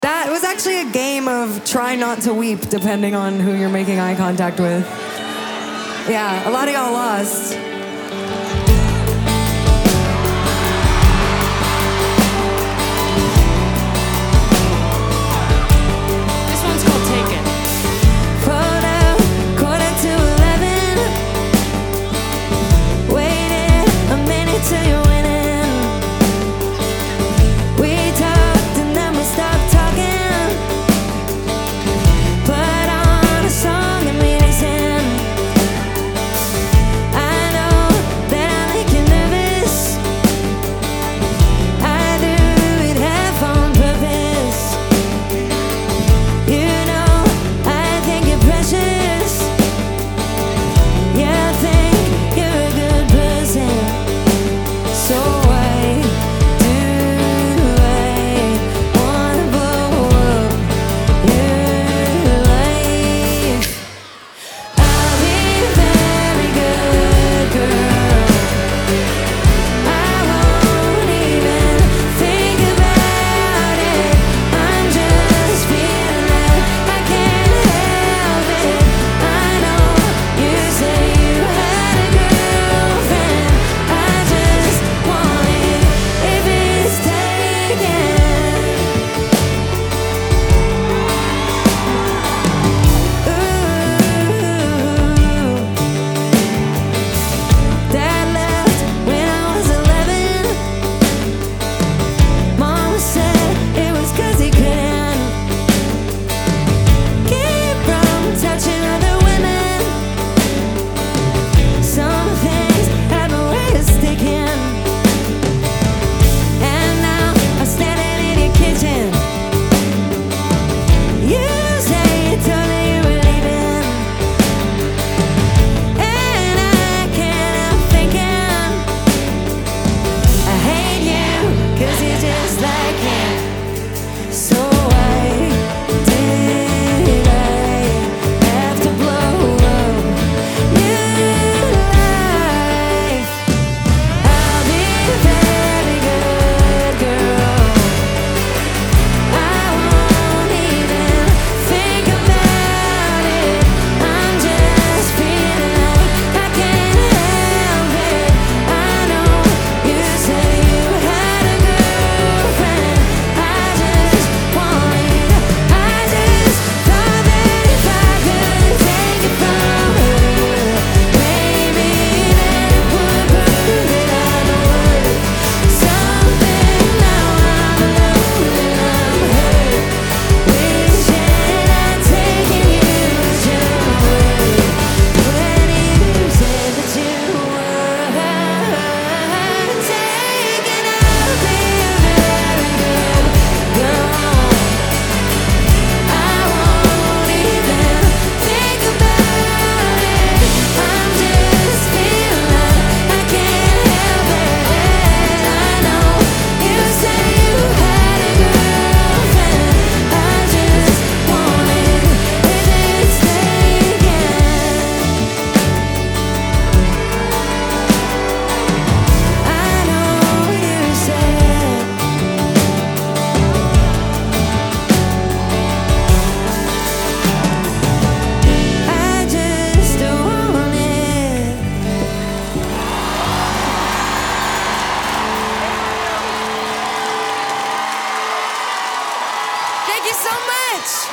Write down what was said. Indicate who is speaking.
Speaker 1: That was actually a game of try not to weep depending on who you're making eye contact with. Yeah, a lot of y'all lost.
Speaker 2: This one's called Take It.
Speaker 1: Pulled out, 11:15. Waited a minute till you're winning. We talked and then we stopped talking. Put on a song and we listen. I know that I make you nervous. I do it half on purpose. You know I think you're precious. Yeah, I think you're a good person. So why do I wanna blow up your life? I'll be a very good girl. I won't even think about it. I'm just feeling like I can't help it. I know you say you had a girlfriend. I just want it if it's taken. Dad left when I was 11. Mama said it was 'cause he couldn't keep from touching other women. Some things have a way of sticking. And now I'm standing in your kitchen. You say you told me you were leaving, and I can't help thinking I hate you 'cause you're just like him. So why did I have to blow up your life? I'll be a very good girl. I won't even think about it. I'm just feeling like I can't help it. I know you say you had a girlfriend. I just wanted, I just thought that if I could take it from her, maybe then it would prove that I'm worth something. Now I'm alone and I'm hurt, wishing I'd taken you as your word. When you said that you were taken, I'll be a very good girl. I won't even think about it. I'm just feeling like I can't help it. I know you say you had a girlfriend. I just want it if it's taken. I know you said I just want it. Thank you so much.